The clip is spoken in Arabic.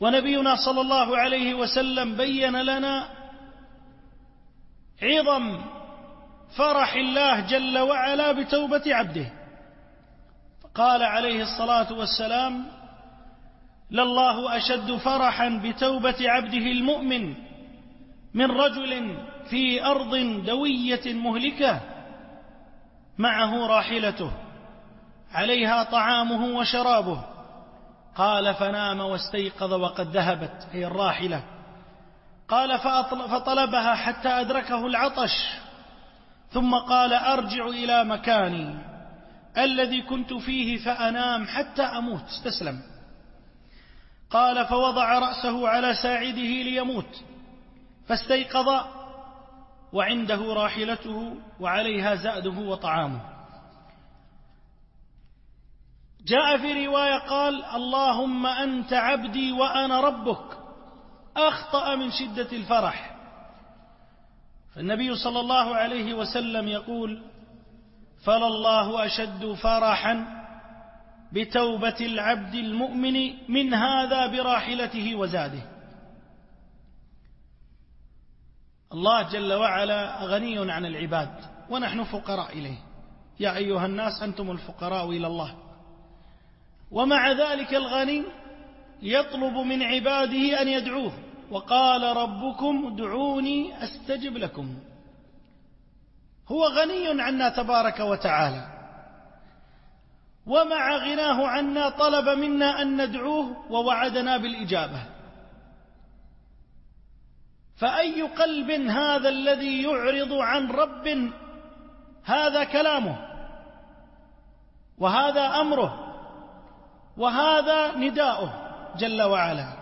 ونبينا صلى الله عليه وسلم بين لنا عظم فرح الله جل وعلا بتوبة عبده، قال عليه الصلاة والسلام: لله أشد فرحا بتوبة عبده المؤمن من رجل في أرض دوية مهلكة معه راحلته عليها طعامه وشرابه، قال فنام واستيقظ وقد ذهبت هي الراحلة، قال فطلبها حتى أدركه العطش، ثم قال أرجع إلى مكاني الذي كنت فيه فأنام حتى أموت، استسلم. قال فوضع رأسه على ساعده ليموت، فاستيقظ وعنده راحلته وعليها زأده وطعامه. جاء في رواية قال: اللهم أنت عبدي وأنا ربك، أخطأ من شدة الفرح. فالنبي صلى الله عليه وسلم يقول: فلله أشد فرحا بتوبة العبد المؤمن من هذا براحلته وزاده. الله جل وعلا غني عن العباد ونحن فقراء إليه، يا أيها الناس أنتم الفقراء إلى الله، ومع ذلك الغني يطلب من عباده أن يدعوه، وقال ربكم ادعوني أستجب لكم. هو غني عنا تبارك وتعالى، ومع غناه عنا طلب منا أن ندعوه ووعدنا بالإجابة. فأي قلب هذا الذي يعرض عن رب هذا كلامه وهذا أمره وهذا نداؤه جل وعلا؟